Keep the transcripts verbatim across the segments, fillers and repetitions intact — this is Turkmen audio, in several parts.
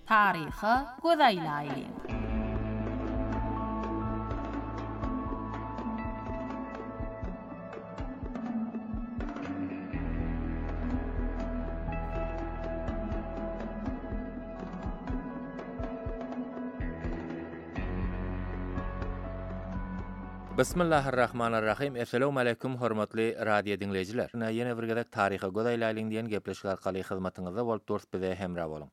Taryhy gözaýlaýly. Bismillahirrahmanirrahim. Assalamu alaykum hormatly radio dinleyijiler. Ýene bir gezek taryha gözaýlaýlyň diýen gepleşik arkaly hyzmatyňyzda bolup durýar bize hemra boluň.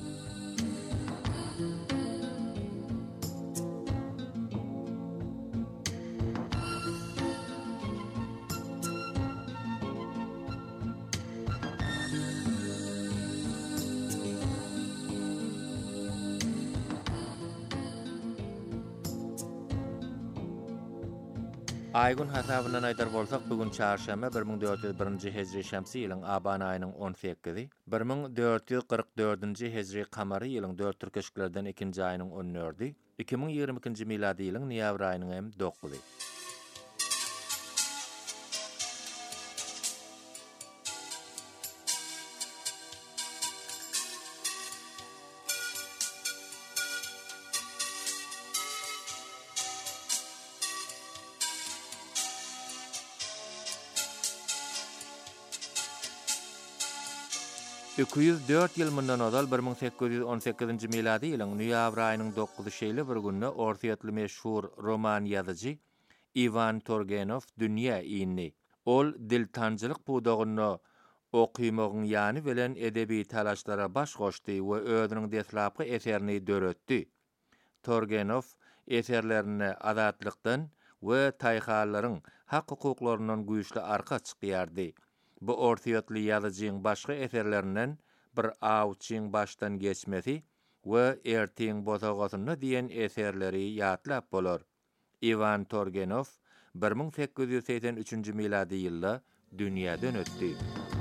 Aýgün hasabyndan aýdar bolsak, bugün çarşamba bir ming dört ýüz birinji hejri şämsi ýylyň aban aýynyň on sekizi, bir ming dört ýüz kırk dördünji hejri kamary ýylyň dört türkeşiklerden ikinji aýynyň on dördi, iki ming ýigirmi ikinji miladi ýylyň noýabr aýynyň hem dokuzy. iki yüz dört ýyl mundan ozal bir ming sekiz ýüz on sekizinji miladi ýylyň noýabr aýynyň dokuzy şeýle bir günne ortaýatly meşhur roman ýazyjy Ivan Turgenev dünýä ýyny. Ol dil tanjylyk budagyny okuýmagyň ýany bilen edebi talaşlara baş goşdy we özüniň deslapky eserini döretdi. Turgenev eserlerini azatlykdan we taýhalaryň hak hukuklarynyň güýçli arka çykýardy. Bu ortaýatly ýazyjyň başga eserlerinden bir awçyň başdan geçmesi we ertiň bozagosyny diýen eserleri ýatlap bolar. Ivan Turgenev bir ming sekiz ýüz seksen üçinji miladi ýylda dünýäden ötdi.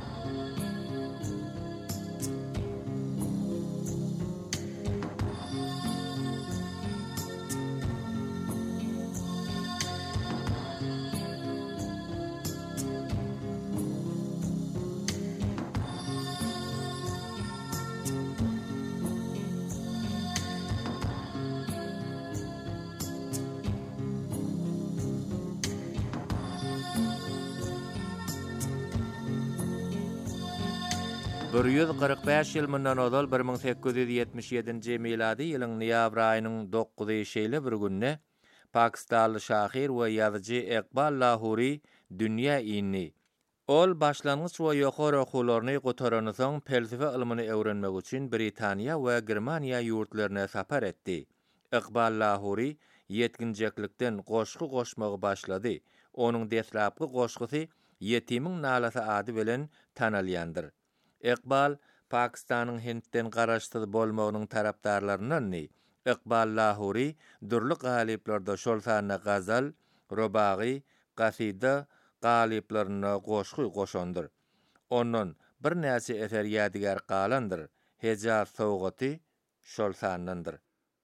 bir yüz kırk beş ýyl mundan ozal bir ming sekiz ýüz ýetmiş ýedinji miladi ýylyň noýabr aýynyň dokuzy şeýle bir günne Pakistanly şahyr we ýazyjy Iqbal Lahori dünýä ýyny. Ol başlangyç we ýokary okuwlaryny gotaran soň felsefe ilmini öwrenmek üçin Britaniýa we Germaniýa ýurtlaryna sapar etdi. Iqbal Lahori ýetginjeklikden goşgy goşmagy başlady. Onuň deslapky goşgusy Ýetimiň nalasy ady bilen tanalýandyr. Iqbal Pakistanyň Hindden garaşsyz bolmagynyň tarapdarlaryndan ni. Iqbal Lahori durly galyplarda şol sany gazal, rubagy, kasida galyplaryna goşgy goşandyr. Onuň bir näçe eser ýadigar galandyr. Hejaz sowgaty şol sanyndyr.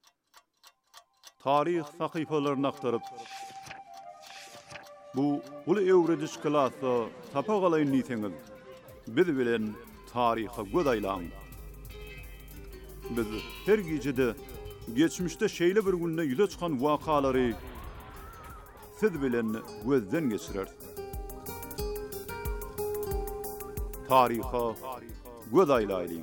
Tarih sahypalaryny aktaryp bu uly öwrediş klasy tapagalyň niýetiňiz biz bilen taryha gözaýlaň. Biz her gejede geçmişde şeýle bir günde ýüze çykan wakalary siz bilen gözden geçirer. Taryha gözaýlaýlyň.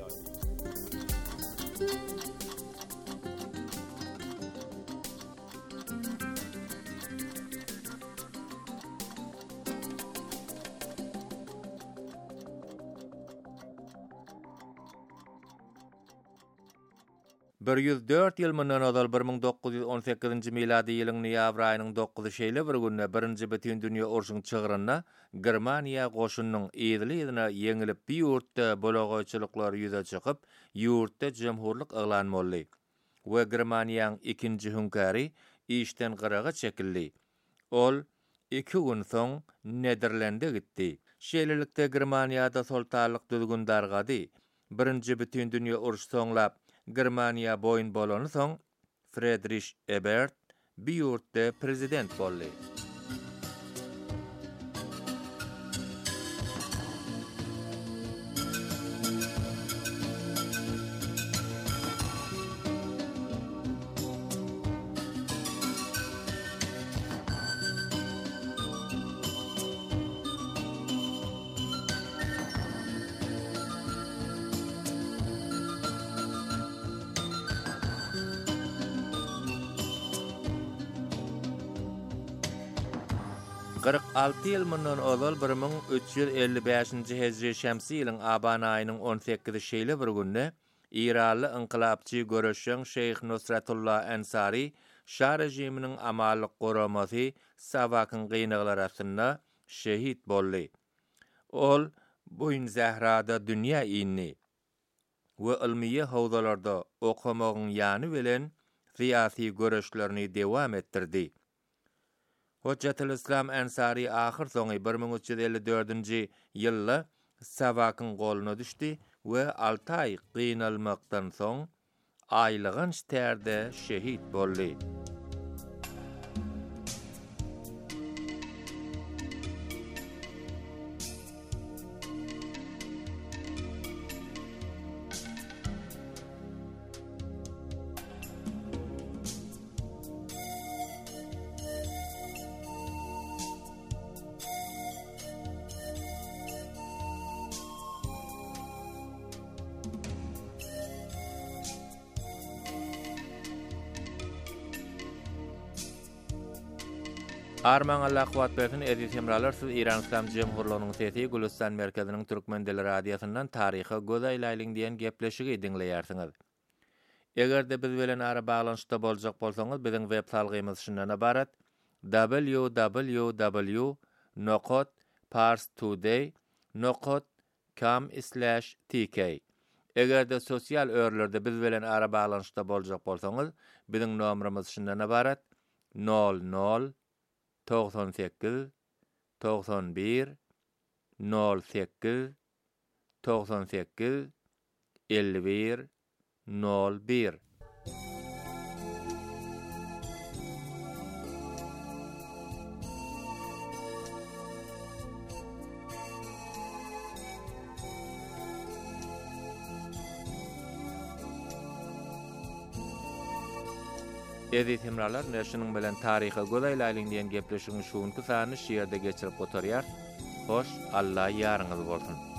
bir yüz dört ýyl mundan ozal bir ming dokuz ýüz on sekizinji miladi ýylyň noýabr aýynyň dokuzy şeýle bir günne birinji Bütün dünýä uruşynyň çygyryna Germaniýa goşunynyň ýyzyna ýeňilip bir ýurtda bolagoýçylyklar ýüze çykyp, ýurtda jemhurlyk eglan boldy. We Germaniýanyň ikinji hünkary işden gyraga çekildi. Ol iki gün soň Nederlende gitdi. Şeýlelikde Germaniýada sultanlyk düzgün dargady. Birinji Bütün dünýä uruş soňlap Germaniýa boyun bolany soň Friedrich Ebert bir ýurtda prezident boldy. qırk alty ýyl mundan ozal bir ming üç ýüz elli beşinji hejri şämsi ýylyň aban aýynyň on sekizini şeýle bir günde İranly inqilapçy göreşen Şeyh Nusratullah Ensari Şah rejiminiň amalyk goramasy Sawakyň gynaglar arasynda şehit boldy. Ol Boyun Zehrada dünýä ýyny we ilmiýe howzalarda okamagyň ýany bilen siyasi göreşlerini dewam etdirdi. Hojjatul Islam Ensari ahir soňy bir ming üç ýüz elli dördünji ýylda Sawakyň goluna düşdi we alty ay gynalmakdan soň aýlygyn şäherde şehit boldy. Arman Allah qowat bersin, eziz hemralar, siz İran İslam Jemhurluğunyň sesi Gülistan merkeziniň Türkmen dili radiosyndan taryhy gözaýlaýlyň diýen gepleşigi dinleýärsiňiz. Egerde biz bilen ara baglanşykda boljak bolsaňyz, biziň web salgymyz şundan ibarat: w w w nokta parstoday nokta com slash t k. Egerde sosial örlerde biz bilen ara baglanşykda boljak bolsaňyz, biziň nomerimiz şundan ibarat: nol nol doksan sekiz doksan bir nol sekiz doksan sekiz elli bir nol bir. Eziz hemralar, näşiniň bilen taryhy gözaýlaýlyň diýen gepleşigiň şuňky sany şeýerde geçirip oturýar. Hoş, Allah ýarňyz bolsun.